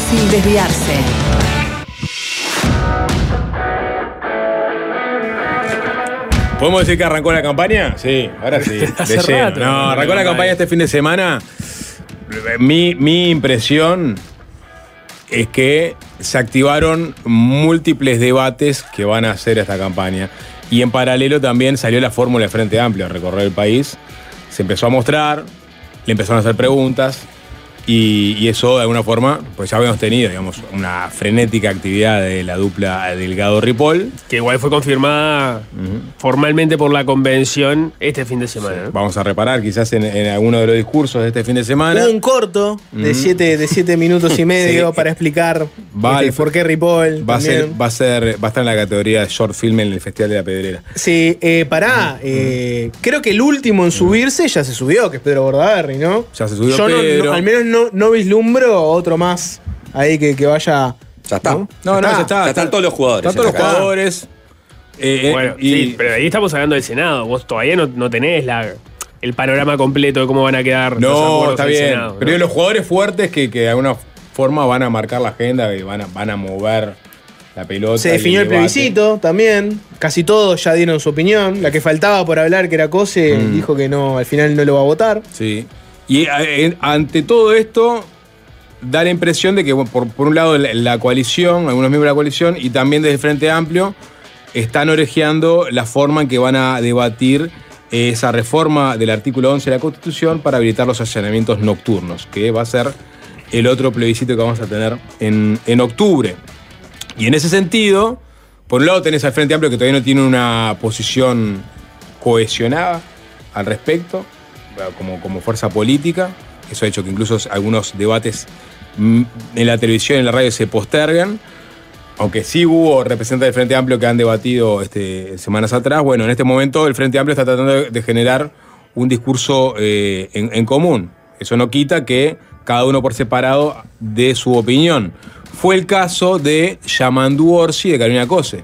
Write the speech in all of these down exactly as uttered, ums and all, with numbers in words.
sin desviarse. ¿Podemos decir que arrancó la campaña? Sí, ahora sí. Hace de lleno. rato, No, arrancó la campaña. campaña este fin de semana. Mi, mi impresión es que se activaron múltiples debates que van a hacer esta campaña. Y en paralelo también salió la fórmula de Frente Amplio a recorrer el país. Se empezó a mostrar, le empezaron a hacer preguntas. Y, y eso, de alguna forma, pues ya habíamos tenido, digamos, una frenética actividad de la dupla Delgado-Ripoll. Que igual fue confirmada uh-huh. formalmente por la convención este fin de semana. Sí. Vamos a reparar quizás en, en alguno de los discursos de este fin de semana. Hubo un corto de, uh-huh. siete, de siete minutos y medio sí. para explicar va este, por qué Ripoll. Va a, ser, va, a ser, va a estar en la categoría de short film en el Festival de la Pedrera. Sí, eh, pará. Uh-huh. eh, creo que el último en subirse ya se subió, que es Pedro Bordaberry, ¿no? Ya se subió Yo Pedro. No, no, al menos no. No, no vislumbro otro más ahí que, que vaya. Ya está. No, no, no, ya está. Ya están todos los jugadores. Están todos los jugadores. Eh, bueno, y, sí, pero ahí estamos hablando del Senado. Vos todavía no, no tenés la, el panorama completo de cómo van a quedar no, los acuerdos está del bien. Senado. Pero ¿no? los jugadores fuertes que, que de alguna forma van a marcar la agenda y van a, van a mover la pelota. Se definió el, el plebiscito también. Casi todos ya dieron su opinión. La que faltaba por hablar, que era Cose, mm. dijo que no, al final no lo va a votar. Sí. Y eh, ante todo esto, da la impresión de que, por, por un lado, la, la coalición, algunos miembros de la coalición, y también desde el Frente Amplio, están orejeando la forma en que van a debatir esa reforma del artículo once de la Constitución para habilitar los allanamientos nocturnos, que va a ser el otro plebiscito que vamos a tener en, en octubre. Y en ese sentido, por un lado tenés al Frente Amplio que todavía no tiene una posición cohesionada al respecto, como, como fuerza política. Eso ha hecho que incluso algunos debates en la televisión y en la radio se postergan. Aunque sí hubo representantes del Frente Amplio que han debatido este, semanas atrás. Bueno, en este momento el Frente Amplio está tratando de, de generar un discurso eh, en, en común. Eso no quita que cada uno por separado dé su opinión. Fue el caso de Yamandu Orsi de Carolina Cose,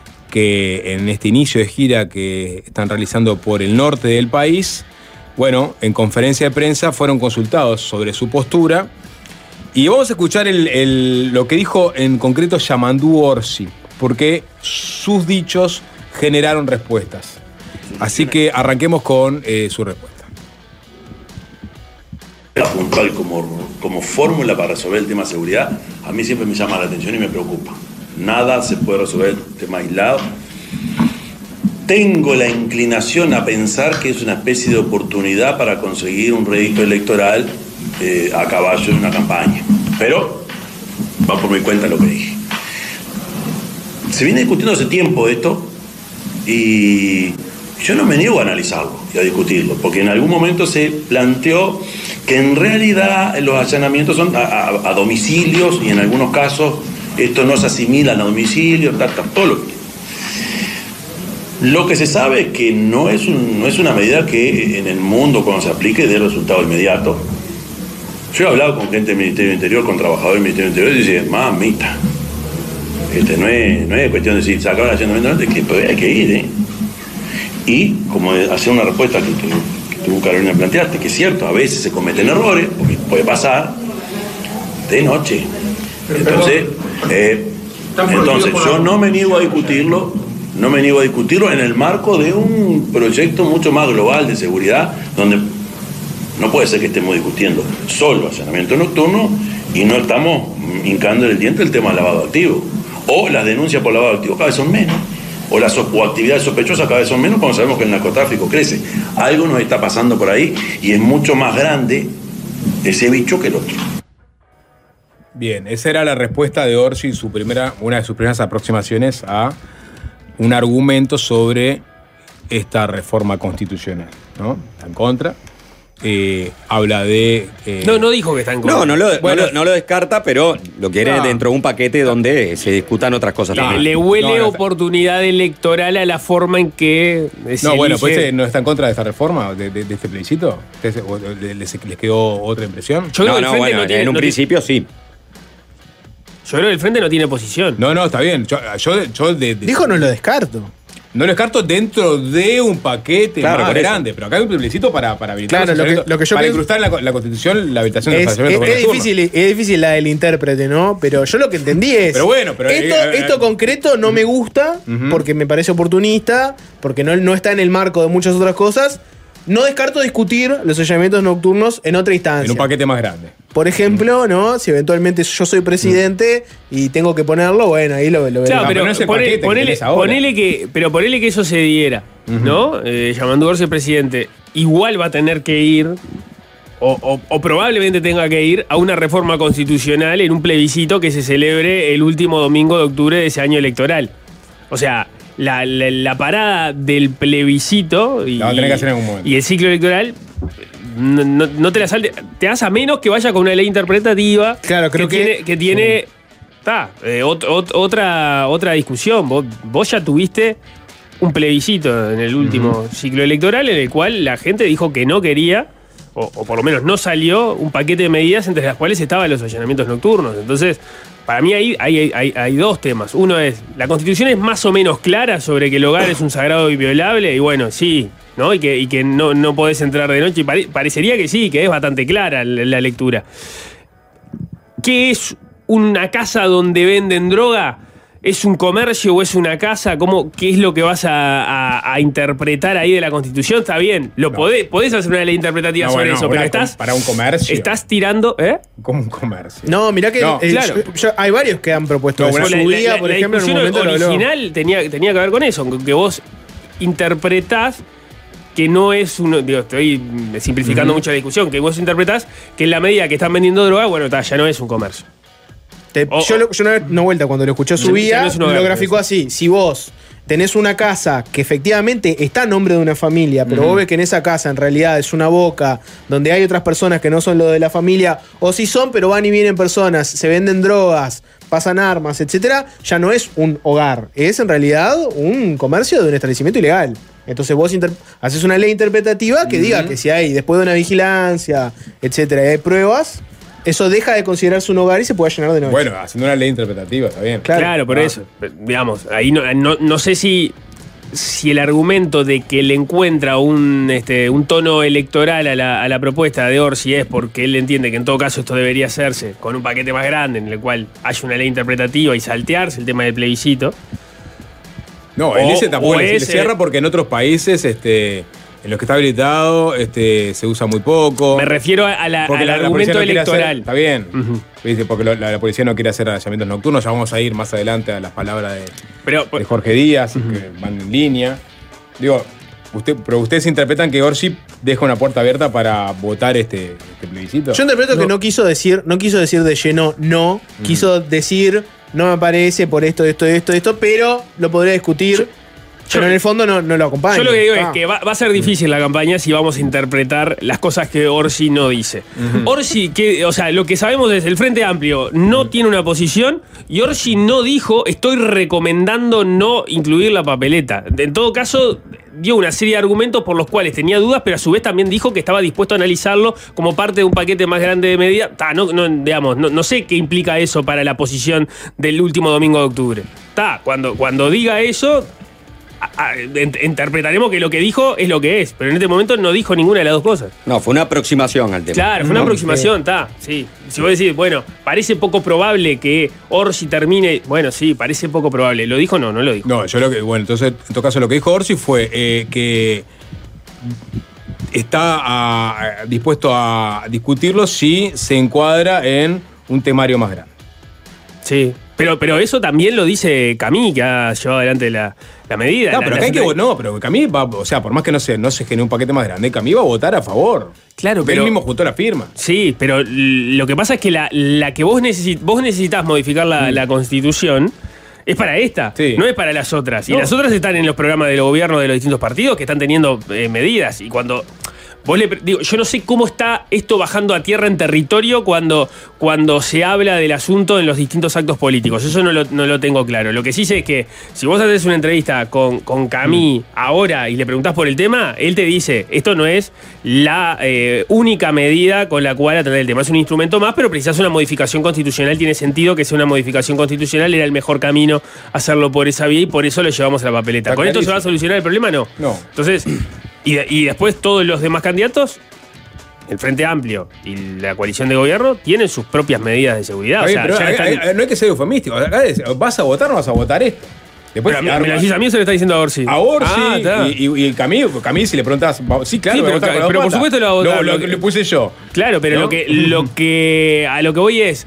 que en este inicio de gira que están realizando por el norte del país, bueno, en conferencia de prensa fueron consultados sobre su postura. Y vamos a escuchar el, el, lo que dijo en concreto Yamandu Orsi, porque sus dichos generaron respuestas. Así que arranquemos con eh, su respuesta. La puntual como, como fórmula para resolver el tema de seguridad, a mí siempre me llama la atención y me preocupa. Nada se puede resolver el tema aislado. Tengo la inclinación a pensar que es una especie de oportunidad para conseguir un rédito electoral eh, a caballo de una campaña. Pero va por mi cuenta lo que dije. Se viene discutiendo hace tiempo esto y yo no me niego a analizarlo y a discutirlo, porque en algún momento se planteó que en realidad los allanamientos son a, a, a domicilios y en algunos casos esto no se asimila a domicilios, tal, tal, todo lo que... Lo que se sabe es que no es, un, no es una medida que en el mundo cuando se aplique dé resultado inmediato. Yo he hablado con gente del Ministerio del Interior, con trabajadores del Ministerio del Interior y dicen, mamita, este, no, es, no es cuestión de decir, sacar el allanamiento, es que todavía hay que ir, ¿eh? Y como hacer una respuesta que, que, que tú, Carolina, planteaste, que es cierto, a veces se cometen errores, porque puede pasar de noche. Entonces, eh, entonces yo no me niego a discutirlo, no me niego a discutirlo en el marco de un proyecto mucho más global de seguridad, donde no puede ser que estemos discutiendo solo allanamiento nocturno y no estamos hincando en el diente el tema del lavado de activos. O las denuncias por lavado de activos cada vez son menos. O las o actividades sospechosas cada vez son menos cuando sabemos que el narcotráfico crece. Algo nos está pasando por ahí y es mucho más grande ese bicho que el otro. Bien, esa era la respuesta de Orsi, su primera, una de sus primeras aproximaciones a un argumento sobre esta reforma constitucional, ¿no? Está en contra. Eh, habla de... Eh, no, no dijo que está en contra. No, no lo, bueno, no, lo, no lo descarta, pero lo quiere no. dentro de un paquete donde se discutan otras cosas no, también. Le huele no, no, oportunidad electoral a la forma en que se No, bueno, elige... pues no está en contra de esta reforma, de, de, de este plebiscito. ¿Les, les, ¿Les quedó otra impresión? Yo creo no, que el no, Frente bueno, no tiene, en un no principio tiene, sí. Yo creo que el Frente no tiene posición. No, no, está bien. Yo, yo, yo de, de, Dijo no lo descarto. No lo descarto dentro de un paquete claro, más grande, pero acá hay un plebiscito para, para habilitar claro, lo que, lo que yo para pienso, incrustar en la, la Constitución la habilitación del es, fallecimiento es, es difícil, es difícil la del intérprete, ¿no? Pero yo lo que entendí es. Pero bueno, pero. Esto, eh, eh, esto concreto no me gusta uh-huh. porque me parece oportunista, porque no, no está en el marco de muchas otras cosas. No descarto discutir los allanamientos nocturnos en otra instancia. En un paquete más grande. Por ejemplo, ¿no? Si eventualmente yo soy presidente mm. y tengo que ponerlo, bueno, ahí lo, lo veré. Claro, no, pero, pero no es el ponele, paquete ponele, que ponele que, pero ponele que eso se diera, uh-huh. ¿no? Eh, Yamandú Orsi presidente, igual va a tener que ir, o, o, o probablemente tenga que ir, a una reforma constitucional en un plebiscito que se celebre el último domingo de octubre de ese año electoral. O sea, la, la, la parada del plebiscito y, la va a tener que hacer en algún momento. Y el ciclo electoral. No, no, no te la salte, te das a menos que vaya con una ley interpretativa. Claro, creo que, que tiene, que tiene ta, eh, ot, ot, otra, otra discusión. Vos, vos ya tuviste un plebiscito en el último uh-huh. ciclo electoral en el cual la gente dijo que no quería, o, o por lo menos no salió, un paquete de medidas entre las cuales estaban los allanamientos nocturnos. Entonces, para mí hay, hay, hay, hay dos temas. Uno es, la Constitución es más o menos clara sobre que el hogar es un sagrado inviolable, y bueno, sí, ¿no? Y que, y que no, no podés entrar de noche. Y pare, parecería que sí, que es bastante clara la, la lectura. ¿Qué es una casa donde venden droga? ¿Es un comercio o es una casa? ¿Cómo, ¿Qué es lo que vas a, a, a interpretar ahí de la Constitución? Está bien, lo no. podés, podés hacer una ley interpretativa no, sobre bueno, eso, pero estás... Para un comercio. Estás tirando... ¿eh? Como un comercio. No, mirá que... No, eh, claro. yo, yo, hay varios que han propuesto no, eso. Bueno, Su la, día, la, por la ejemplo, en un momento original tenía, tenía que ver con eso, que vos interpretás que no es uno, digo, estoy simplificando uh-huh. mucho la discusión, que vos interpretás que en la medida que están vendiendo droga, bueno, ta, ya no es un comercio. Te, o, yo, lo, yo una, una vuelta cuando lo escuché su vía, no lo graficó así. Si vos tenés una casa que efectivamente está a nombre de una familia, pero uh-huh. vos ves que en esa casa en realidad es una boca donde hay otras personas que no son lo de la familia, o si son, pero van y vienen personas, se venden drogas, pasan armas, etcétera, ya no es un hogar, es en realidad un comercio de un establecimiento ilegal. Entonces vos inter- haces una ley interpretativa que uh-huh. diga que si hay, después de una vigilancia, etcétera, y hay pruebas, eso deja de considerarse un hogar y se puede llenar de noche. Bueno, haciendo una ley interpretativa, está bien. Claro, claro por ah. eso. Digamos, ahí no, no, no sé si, si el argumento de que le encuentra un, este, un tono electoral a la, a la propuesta de Orsi es porque él entiende que en todo caso esto debería hacerse con un paquete más grande en el cual haya una ley interpretativa y saltearse el tema del plebiscito. No, el ese tampoco le, le cierra porque en otros países... este en los que está habilitado este, se usa muy poco. Me refiero a la, al la, argumento la no electoral. Hacer, está bien. Uh-huh. Porque lo, la, la policía no quiere hacer allanamientos nocturnos. Ya vamos a ir más adelante a las palabras de, pero, de Jorge Díaz, uh-huh. que van en línea. Digo, usted, pero ustedes interpretan que Orsi deja una puerta abierta para votar este, este plebiscito. Yo interpreto no. que no quiso decir, no quiso decir de lleno no, uh-huh. quiso decir no me parece por esto, esto, esto, esto, pero lo podría discutir. Yo, Pero en el fondo no, no lo acompaña. Yo lo que digo ah. es que va, va a ser difícil la campaña si vamos a interpretar las cosas que Orsi no dice. Uh-huh. Orsi, que, o sea, lo que sabemos es el Frente Amplio no uh-huh. tiene una posición y Orsi no dijo estoy recomendando no incluir la papeleta. En todo caso, dio una serie de argumentos por los cuales tenía dudas, pero a su vez también dijo que estaba dispuesto a analizarlo como parte de un paquete más grande de medidas. Ta, no, no, digamos, no, no sé qué implica eso para la posición del último domingo de octubre. Ta, cuando, cuando diga eso... A, a, interpretaremos que lo que dijo es lo que es, pero en este momento no dijo ninguna de las dos cosas. No, fue una aproximación al tema. Claro, fue una no, aproximación, está, sí. Si vos decís, bueno, parece poco probable que Orsi termine, bueno, sí, parece poco probable. ¿Lo dijo? No, no lo dijo. No, yo lo que, bueno, entonces, en todo caso, lo que dijo Orsi fue eh, que está a, dispuesto a discutirlo si se encuadra en un temario más grande. Sí. Pero, pero eso también lo dice Camí, que ha llevado adelante la, la medida. No, la, pero la acá hay que, no, pero Camí va, o sea, por más que no se, no se genere un paquete más grande, Camí va a votar a favor. Claro, pero... Él mismo juntó la firma. Sí, pero lo que pasa es que la, la que vos, necesit, vos necesitas modificar la, mm. la Constitución es para esta, sí. no es para las otras. Y no. las otras están en los programas del gobierno de los distintos partidos que están teniendo eh, medidas. Y cuando... Vos le, digo, yo no sé cómo está esto bajando a tierra en territorio cuando, cuando se habla del asunto en los distintos actos políticos. Eso no lo, no lo tengo claro. Lo que sí sé es que si vos haces una entrevista con, con Camí ahora y le preguntás por el tema, él te dice, esto no es la eh, única medida con la cual atender el tema. Es un instrumento más, pero precisás una modificación constitucional. Tiene sentido que sea una modificación constitucional. Era el mejor camino hacerlo por esa vía y por eso lo llevamos a la papeleta. ¿Con esto se va a solucionar el problema? No. No. Entonces... Y, de, y después todos los demás candidatos, el Frente Amplio y la coalición de gobierno, tienen sus propias medidas de seguridad. Bien, o sea, pero ya hay, están... hay, no hay que ser eufemístico. Acá es, ¿vas a votar o no vas a votar esto? Después, pero, me lo decís a mí o se le está diciendo a Orsi. A Orsi ah, y, y, y Camí, Camí, si le preguntás, sí, claro, sí, pero, votar pero, pero por supuesto lo va a votar. Lo, lo, lo puse yo. Claro, pero ¿no? lo, que, lo que a lo que voy es,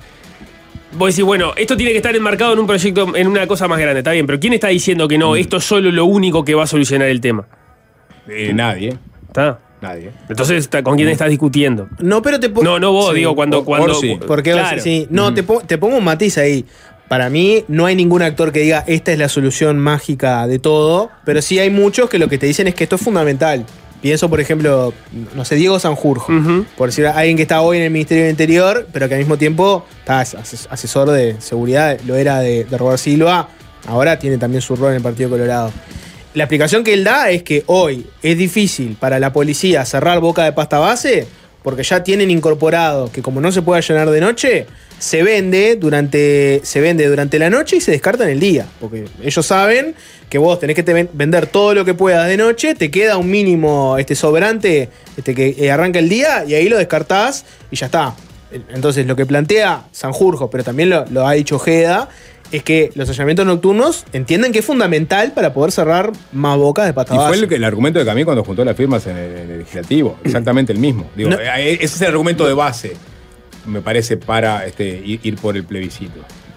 vos decís, bueno, esto tiene que estar enmarcado en un proyecto, en una cosa más grande, está bien, pero ¿quién está diciendo que no, esto es solo lo único que va a solucionar el tema? Eh, nadie. ¿Está? Nadie. Entonces, ¿con quién estás discutiendo? No, pero te pongo. No, no vos, sí. digo, cuando. cuando Orsi. Porque claro. sí. No, mm. te, po te pongo un matiz ahí. Para mí, no hay ningún actor que diga esta es la solución mágica de todo, pero sí hay muchos que lo que te dicen es que esto es fundamental. Pienso, por ejemplo, no sé, Diego Sanjurjo, uh-huh. por decir alguien que está hoy en el Ministerio del Interior, pero que al mismo tiempo está asesor de seguridad, lo era de, de Robert Silva, ahora tiene también su rol en el Partido Colorado. La explicación que él da es que hoy es difícil para la policía cerrar boca de pasta base porque ya tienen incorporado que como no se puede allanar de noche, se vende durante, se vende durante la noche y se descarta en el día. Porque ellos saben que vos tenés que te vender todo lo que puedas de noche, te queda un mínimo este, sobrante este, que arranca el día y ahí lo descartás y ya está. Entonces lo que plantea Sanjurjo, pero también lo, lo ha dicho Ojeda, es que los allanamientos nocturnos entienden que es fundamental para poder cerrar más bocas de pasta base. Y fue el, el argumento de Camí cuando juntó las firmas en el, en el legislativo. Exactamente el mismo. Digo, no. Ese es el argumento de base, me parece, para este, ir, ir por el plebiscito.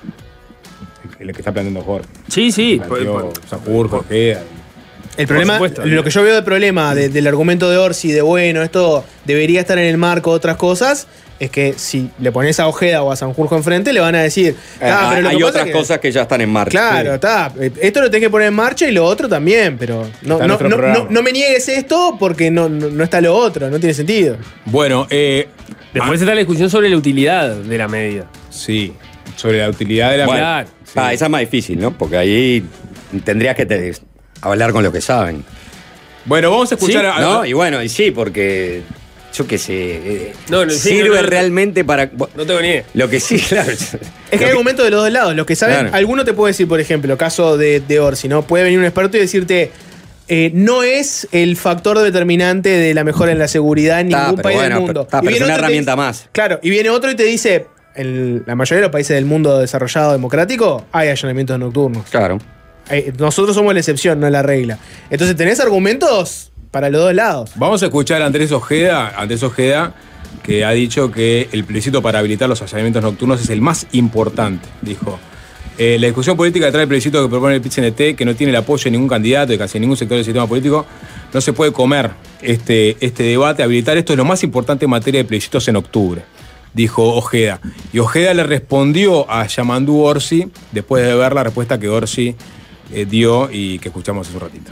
El, el que está planteando Jorge. Sí, sí. Sanjurjo, Ojeda. El problema, supuesto, lo que yo veo de problema de, del argumento de Orsi, de bueno, esto debería estar en el marco de otras cosas, es que si le pones a Ojeda o a Sanjurjo enfrente, le van a decir. Ah, pero lo hay que otras que, cosas que ya están en marcha. Claro, está. Sí. Esto lo tenés que poner en marcha y lo otro también, pero no, no, no, no, no me niegues esto porque no, no, no está lo otro, no tiene sentido. Bueno, eh, después ah, está la discusión sobre la utilidad de la medida. Sí, sobre la utilidad de la bueno, medida. Sí. Ah, esa es más difícil, ¿no? Porque ahí tendrías que te, hablar con lo que saben. Bueno, vamos a escuchar ¿Sí? a. No, y bueno, y sí, porque. Yo qué sé. Eh, no, no, sirve sí, no, no, realmente para. No tengo ni idea. Lo que sí, claro. Es que hay argumentos de los dos lados. Los que saben, claro. Alguno te puede decir, por ejemplo, caso de, de Orsi, ¿no? Puede venir un experto y decirte. Eh, no es el factor determinante de la mejora en la seguridad en ningún país bueno, del mundo. Pero, está, pero es una herramienta dice, más. Claro, y viene otro y te dice. En la mayoría de los países del mundo desarrollado democrático hay allanamientos nocturnos. Claro. Eh, nosotros somos la excepción, no la regla. Entonces, ¿tenés argumentos para los dos lados? Vamos a escuchar a Andrés Ojeda, Andrés Ojeda, que ha dicho que el plebiscito para habilitar los allanamientos nocturnos es el más importante, dijo. Eh, la discusión política detrás del plebiscito que propone el P I T C N T, que no tiene el apoyo de ningún candidato, de casi ningún sector del sistema político, no se puede comer este, este debate. Habilitar esto es lo más importante en materia de plebiscitos en octubre, dijo Ojeda. Y Ojeda le respondió a Yamandú Orsi después de ver la respuesta que Orsi eh, dio y que escuchamos hace un ratito.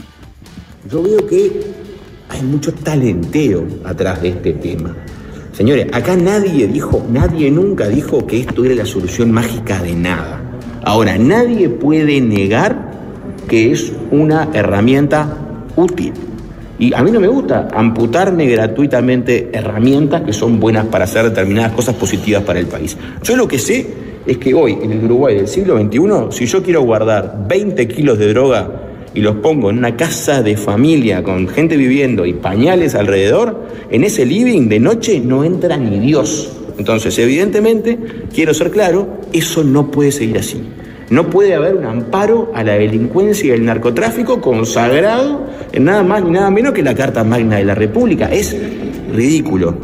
Yo veo que hay mucho talenteo atrás de este tema. Señores, acá nadie dijo, nadie nunca dijo que esto era la solución mágica de nada. Ahora, nadie puede negar que es una herramienta útil. Y a mí no me gusta amputarme gratuitamente herramientas que son buenas para hacer determinadas cosas positivas para el país. Yo lo que sé es que hoy, en el Uruguay del siglo veintiuno, si yo quiero guardar veinte kilos de droga y los pongo en una casa de familia con gente viviendo y pañales alrededor, en ese living de noche no entra ni Dios. Entonces, evidentemente, quiero ser claro, eso no puede seguir así. No puede haber un amparo a la delincuencia y el narcotráfico consagrado en nada más ni nada menos que la Carta Magna de la República. Es ridículo.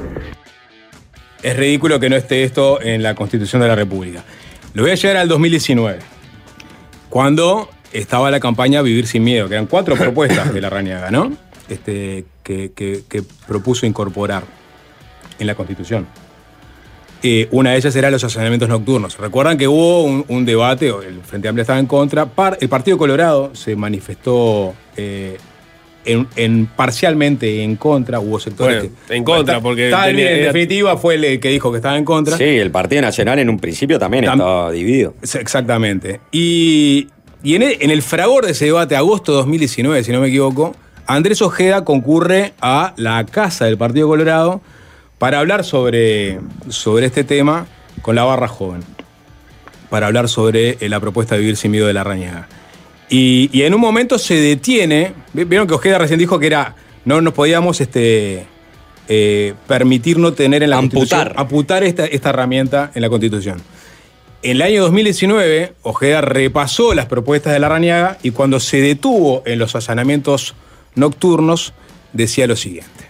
Es ridículo que no esté esto en la Constitución de la República. Lo voy a llevar al dos mil diecinueve, cuando estaba la campaña Vivir sin Miedo, que eran cuatro propuestas de Larrañaga, ¿no? Este, que, que, que propuso incorporar en la Constitución. Eh, una de ellas era los allanamientos nocturnos. Recuerdan que hubo un, un debate, el Frente Amplio estaba en contra, par, el Partido Colorado se manifestó eh, en, en parcialmente en contra, hubo sectores bueno, que, en contra, está, porque está tenía, en definitiva fue el que dijo que estaba en contra. Sí, el Partido Nacional en un principio también Tam estaba dividido. Exactamente. Y, y en, el, en el fragor de ese debate, agosto de dos mil diecinueve, si no me equivoco, Andrés Ojeda concurre a la casa del Partido Colorado para hablar sobre, sobre este tema con la barra joven, para hablar sobre la propuesta de Vivir sin Miedo de Larrañaga. Y, y en un momento se detiene, vieron que Ojeda recién dijo que era, no nos podíamos este, eh, permitir no tener en la amputar, amputar esta, esta herramienta en la Constitución. En el año dos mil diecinueve, Ojeda repasó las propuestas de Larrañaga y cuando se detuvo en los allanamientos nocturnos, decía lo siguiente.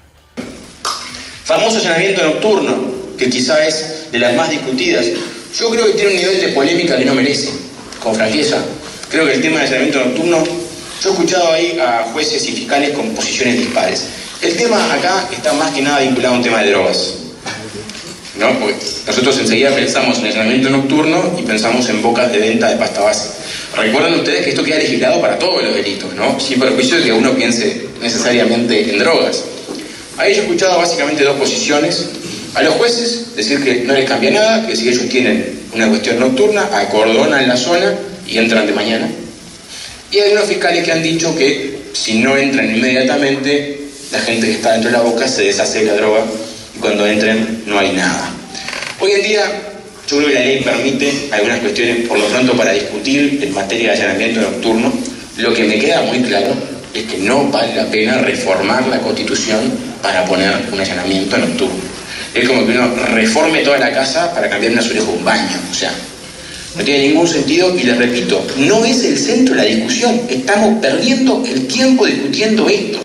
Famoso allanamiento nocturno, que quizá es de las más discutidas. Yo creo que tiene un nivel de polémica que no merece, con franqueza. Creo que el tema del allanamiento nocturno, yo he escuchado ahí a jueces y fiscales con posiciones dispares. El tema acá está más que nada vinculado a un tema de drogas, ¿no? Porque nosotros enseguida pensamos en el allanamiento nocturno y pensamos en bocas de venta de pasta base. Recuerden ustedes que esto queda legislado para todos los delitos, ¿no? Sin perjuicio de que uno piense necesariamente en drogas. Ahí yo he escuchado básicamente dos posiciones. A los jueces decir que no les cambia nada, que si ellos tienen una cuestión nocturna, acordonan la zona y entran de mañana. Y hay unos fiscales que han dicho que si no entran inmediatamente, la gente que está dentro de la boca se deshace de la droga y cuando entren no hay nada. Hoy en día yo creo que la ley permite algunas cuestiones por lo pronto para discutir en materia de allanamiento nocturno. Lo que me queda muy claro es que no vale la pena reformar la Constitución para poner un allanamiento nocturno. Es como que uno reforme toda la casa para cambiar un azulejo un baño, o sea, no tiene ningún sentido y les repito, no es el centro de la discusión, estamos perdiendo el tiempo discutiendo esto.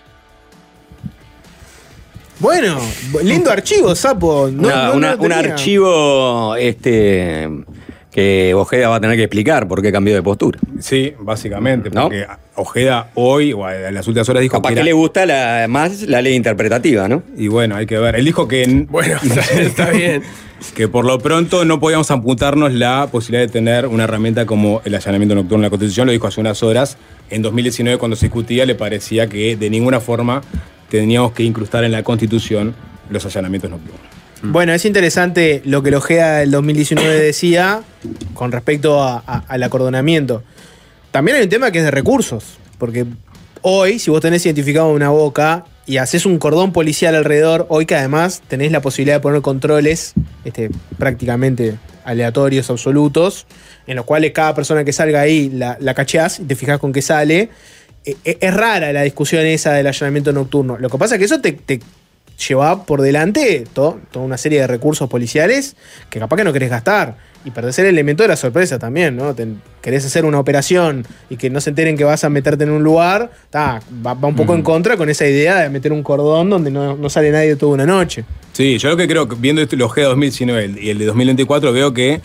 Bueno, lindo archivo, Sapo. No, una, no, una, no un archivo este, que Ojeda va a tener que explicar por qué cambió de postura. Sí, básicamente, ¿no? porque Ojeda hoy, o en las últimas horas, dijo capaz que, que era... le gusta la, más la ley interpretativa, ¿no? Y bueno, hay que ver. Él dijo que... Bueno, está bien. Que por lo pronto no podíamos amputarnos la posibilidad de tener una herramienta como el allanamiento nocturno en la Constitución. Lo dijo hace unas horas. En dos mil diecinueve, cuando se discutía, le parecía que de ninguna forma teníamos que incrustar en la Constitución los allanamientos nocturnos. Bueno, es interesante lo que el Ojeda del dos mil diecinueve decía con respecto a, a, al acordonamiento. También hay un tema que es de recursos, porque hoy, si vos tenés identificado una boca y haces un cordón policial alrededor, hoy que además tenés la posibilidad de poner controles este, prácticamente aleatorios, absolutos, en los cuales cada persona que salga ahí la, la cacheás y te fijás con qué sale. Es, es rara la discusión esa del allanamiento nocturno. Lo que pasa es que eso te, te lleva por delante todo, toda una serie de recursos policiales que capaz que no querés gastar. Y perdés el elemento de la sorpresa también, ¿no? Te, querés hacer una operación y que no se enteren que vas a meterte en un lugar, ta, va, va un poco mm. en contra con esa idea de meter un cordón donde no, no sale nadie toda una noche. Sí, yo lo que creo, viendo el Ojeda dos mil diecinueve y el de dos mil veinticuatro, veo que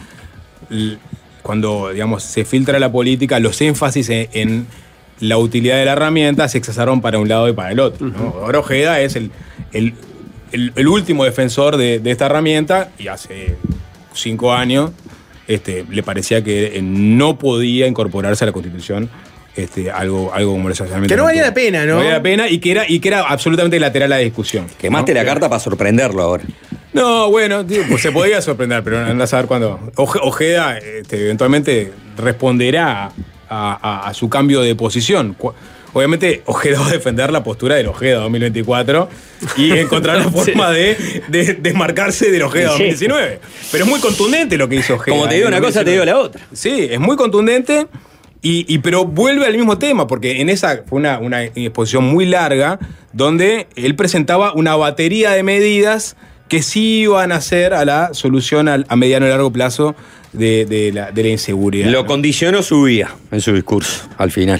cuando, digamos, se filtra la política, los énfasis en, en la utilidad de la herramienta se exasaron para un lado y para el otro, ¿no? Ahora Ojeda es el, el, el, el último defensor de, de esta herramienta y hace cinco años este, le parecía que no podía incorporarse a la Constitución este, algo, algo como el allanamiento. Que no valía la pena, ¿no? No valía la pena y que era, y que era absolutamente lateral a la discusión. Quemaste ¿no? la carta para sorprenderlo ahora. No, bueno, tío, pues se podía sorprender, pero anda a saber cuándo. Ojeda este, eventualmente responderá a, a, a su cambio de posición. Obviamente, Ojeda va a defender la postura del Ojeda dos mil veinticuatro y encontrar la forma sí. de, de desmarcarse del Ojeda dos mil diecinueve. Pero es muy contundente lo que hizo Ojeda. Como te digo una cosa, te digo la otra. Sí, es muy contundente, y, y, pero vuelve al mismo tema, porque en esa fue una, una exposición muy larga donde él presentaba una batería de medidas que sí iban a ser a la solución a, a mediano y largo plazo de, de, la, de la inseguridad. Lo ¿no? condicionó su vía en su discurso, al final.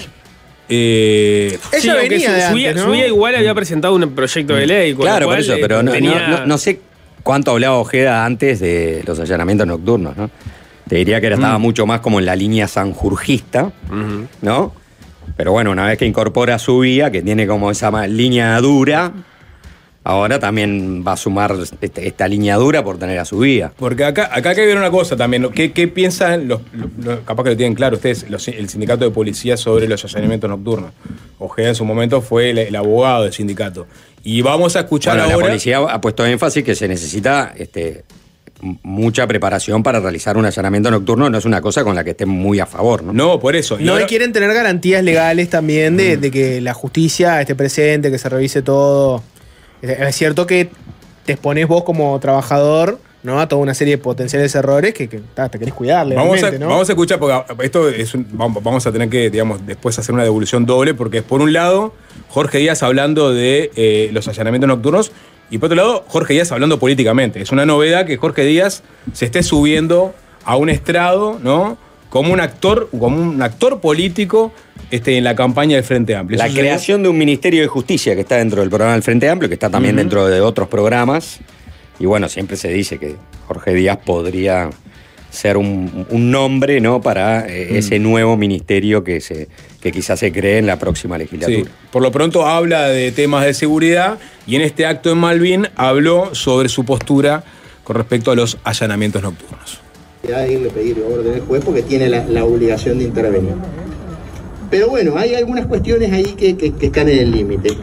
Eh, Ella sí, venía su, de subía, antes, ¿no? subía igual había presentado un proyecto de ley. Con claro, cual, por eso, pero no, tenía... no, no, no sé cuánto hablaba Ojeda antes de los allanamientos nocturnos, ¿no? Te diría que era, estaba mm. mucho más como en la línea sanjurjista, uh-huh. ¿no? Pero bueno, una vez que incorpora su vía, que tiene como esa línea dura, ahora también va a sumar este, esta línea dura por tener a su vía. Porque acá, acá hay que ver una cosa también. ¿Qué, qué piensan, los, los, capaz que lo tienen claro ustedes, los, el sindicato de policía sobre los allanamientos nocturnos? Ojeda en su momento fue el, el abogado del sindicato. Y vamos a escuchar bueno, ahora... La policía ha puesto énfasis que se necesita este, mucha preparación para realizar un allanamiento nocturno. No es una cosa con la que estén muy a favor, ¿no? No, por eso. Y no, ahora... quieren tener garantías legales también de, mm. de que la justicia esté presente, que se revise todo. Es cierto que te expones vos como trabajador, ¿no?, a toda una serie de potenciales errores que, que ta, te querés cuidar legalmente, vamos a, ¿no? Vamos a escuchar, porque esto es un, vamos a tener que, digamos, después hacer una devolución doble, porque es por un lado Jorge Díaz hablando de eh, los allanamientos nocturnos y por otro lado Jorge Díaz hablando políticamente. Es una novedad que Jorge Díaz se esté subiendo a un estrado, ¿no?, como un actor, como un actor político este, en la campaña del Frente Amplio. La creación de un Ministerio de Justicia que está dentro del programa del Frente Amplio, que está también uh-huh. dentro de otros programas. Y bueno, siempre se dice que Jorge Díaz podría ser un, un nombre, ¿no?, para eh, uh-huh. ese nuevo ministerio que, se, que quizás se cree en la próxima legislatura. Sí. Por lo pronto habla de temas de seguridad y en este acto en Malvin habló sobre su postura con respecto a los allanamientos nocturnos. De irle pedir orden al juez porque tiene la, la obligación de intervenir. Pero bueno, hay algunas cuestiones ahí que, que, que están en el límite.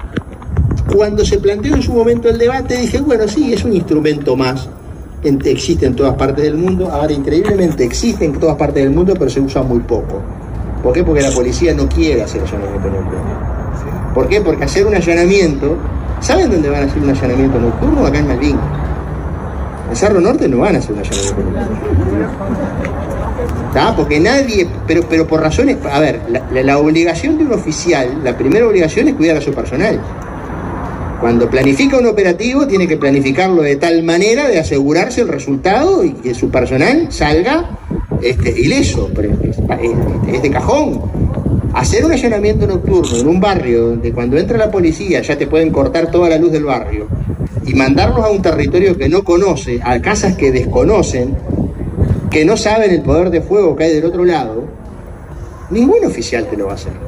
Cuando se planteó en su momento el debate, dije, bueno, sí, es un instrumento más. Existe en todas partes del mundo. Ahora, increíblemente, existe en todas partes del mundo, pero se usa muy poco. ¿Por qué? Porque la policía no quiere hacer allanamiento nocturno. ¿Por qué? Porque hacer un allanamiento... ¿Saben dónde van a hacer un allanamiento nocturno? Acá en Malvin. En Cerro Norte no van a hacer una allanamiento nocturno. ¿Está? Porque nadie, pero, pero por razones, a ver, la, la, la obligación de un oficial, la primera obligación es cuidar a su personal. Cuando planifica un operativo, tiene que planificarlo de tal manera de asegurarse el resultado y que su personal salga este, ileso, pero es, es, es de cajón. Hacer un allanamiento nocturno en un barrio donde cuando entra la policía ya te pueden cortar toda la luz del barrio y mandarlos a un territorio que no conoce, a casas que desconocen, que no saben el poder de fuego que hay del otro lado, ningún oficial te lo va a hacer.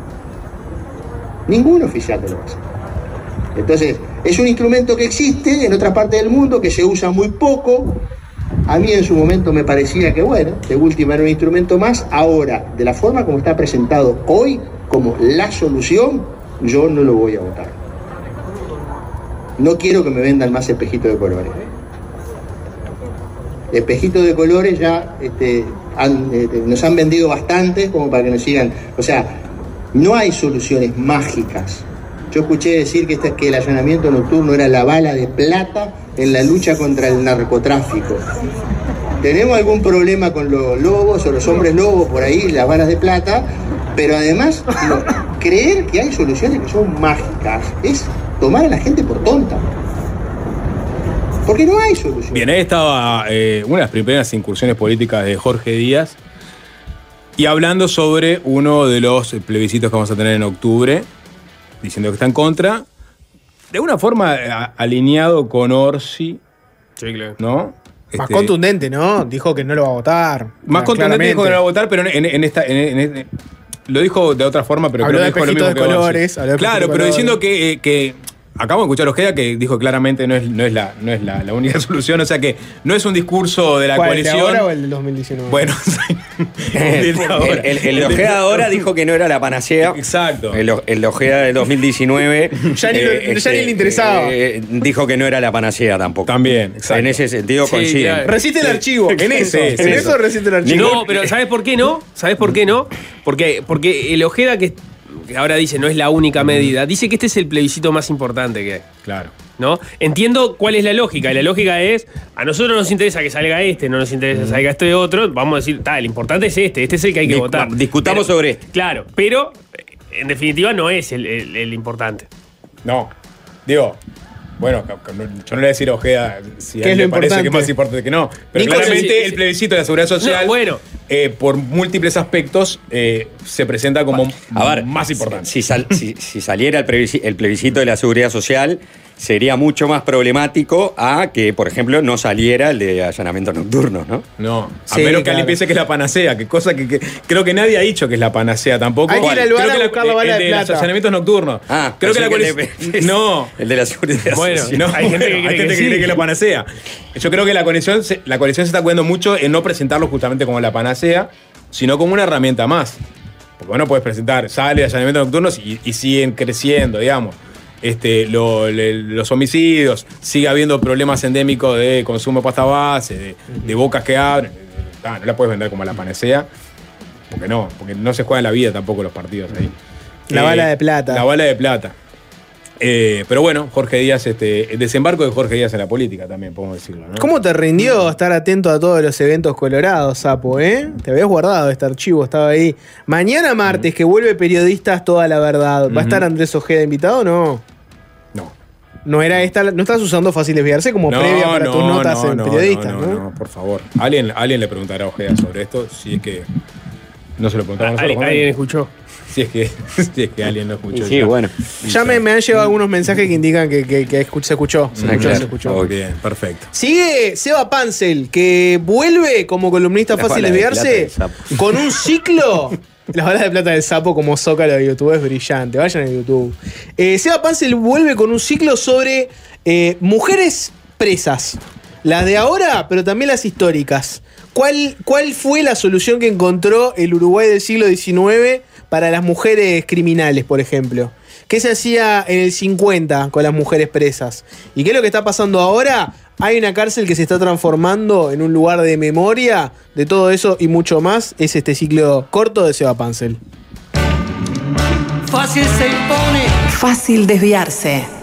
Ningún oficial te lo va a hacer. Entonces, es un instrumento que existe en otras partes del mundo, que se usa muy poco. A mí en su momento me parecía que, bueno, de última era un instrumento más. Ahora, de la forma como está presentado hoy, como la solución, yo no lo voy a votar. No quiero que me vendan más espejitos de colores. Espejitos de colores ya este, han, este, nos han vendido bastantes como para que nos sigan. O sea, no hay soluciones mágicas. Yo escuché decir que, este, que el allanamiento nocturno era la bala de plata en la lucha contra el narcotráfico. Tenemos algún problema con los lobos o los hombres lobos por ahí, las balas de plata, pero además no, creer que hay soluciones que son mágicas es tomar a la gente por tonta. Porque no hay solución. Bien, ahí estaba eh, una de las primeras incursiones políticas de Jorge Díaz y hablando sobre uno de los plebiscitos que vamos a tener en octubre, diciendo que está en contra, de una forma a, alineado con Orsi, sí, claro. ¿no? Más este, contundente, ¿no? Dijo que no lo va a votar. Más contundente dijo que no lo va a votar, pero en, en esta... En, en, en, lo dijo de otra forma, pero habló creo que de dijo lo mismo de que colores, Orsi. Claro, pero diciendo que... Eh, que acabamos de escuchar a Ojeda que dijo claramente no es, no es, la, no es la, la única solución, o sea que no es un discurso de la ¿Cuál, coalición. ¿El de ahora o el del dos mil diecinueve? Bueno, el, de ahora. el, el, el Ojeda ahora dijo que no era la panacea. Exacto. El, el Ojeda del dos mil diecinueve ya, ni, eh, ya este, ni le interesaba. Eh, dijo que no era la panacea tampoco. También, exacto. En ese sentido sí, coinciden. Claro. Resiste el sí. archivo, en eso. Sí, sí, en eso. eso resiste el archivo. No, pero ¿sabes por qué no? ¿Sabes por qué no? Porque, porque el Ojeda que... que ahora dice no es la única medida, dice que este es el plebiscito más importante que hay. Claro. ¿No? Entiendo cuál es la lógica. Y la lógica es, a nosotros nos interesa que salga este, no nos interesa que salga este otro. Vamos a decir, tal, el importante es este, este es el que hay que Dis- votar. Discutamos pero, sobre este. Claro, pero en definitiva no es el, el, el importante. No. Digo, bueno, yo no le voy a decir a Ojeda si a él le parece que es más importante que no. Pero Nico, claramente sí, sí, el plebiscito de la seguridad social, no, bueno. eh, por múltiples aspectos, eh, se presenta como a ver, más importante. Si, sal, si, si saliera el plebiscito, el plebiscito de la seguridad social, sería mucho más problemático a que, por ejemplo, no saliera el de allanamientos nocturnos, ¿no? No, a Sí, menos que claro. alguien piense que es la panacea, que cosa que, que creo que nadie ha dicho que es la panacea tampoco. Hay que ir al bar Creo a que la- buscar la bala el de de plata. los allanamientos nocturnos. Ah, creo que la pensé coalición... que el de- No. El de la seguridad Bueno, social. No, hay gente que cree hay gente que que sí. cree que es la panacea. Yo creo que la coalición, se, la coalición se está cuidando mucho en no presentarlo justamente como la panacea, sino como una herramienta más. Porque vos no puedes presentar, sale de allanamientos nocturnos y, y siguen creciendo, digamos. Este, lo- le- los homicidios, sigue habiendo problemas endémicos de consumo de pasta base, de, de bocas que abren. Ah, no la puedes vender como la panacea, porque no, porque no se juega en la vida tampoco los partidos ahí. La bala de plata. La bala de plata. Eh, pero bueno, Jorge Díaz, este, el desembarco de Jorge Díaz en la política también, podemos decirlo, ¿no? ¿Cómo te rindió estar atento a todos los eventos colorados, Sapo, eh? Te habías guardado este archivo, estaba ahí. Mañana martes, que vuelve Periodistas Toda la Verdad. ¿Va a estar Andrés Ojeda invitado o no? No. No era esta, no estás usando Fácil Desviarse como previa para tus notas en Periodistas, ¿no? no, no, por favor. Alguien, alguien le preguntará a Ojeda sobre esto, si es que no se lo preguntamos ¿Alguien, nosotros. alguien escuchó? Si es que, si es que alguien lo escuchó. Sí, ya. bueno. Ya me, me han llegado algunos mensajes que indican que, que- que escuch- se escuchó. Se Ah, escuchó, claro. se escuchó. Ok, bien, perfecto. Sigue Seba Pansel, que vuelve como columnista La Fácil bala de Desviarse plata del con un ciclo. Las balas de plata del sapo como zócalo de YouTube es brillante. Vayan a YouTube. Eh, Seba Pansel vuelve con un ciclo sobre eh, mujeres presas. Las de ahora, pero también las históricas. ¿Cuál, ¿Cuál fue la solución que encontró el Uruguay del siglo diecinueve para las mujeres criminales, por ejemplo? ¿Qué se hacía en el cincuenta con las mujeres presas? ¿Y qué es lo que está pasando ahora? Hay una cárcel que se está transformando en un lugar de memoria de todo eso y mucho más. Es este ciclo corto de Seba Pansel. Fácil se impone. Fácil desviarse.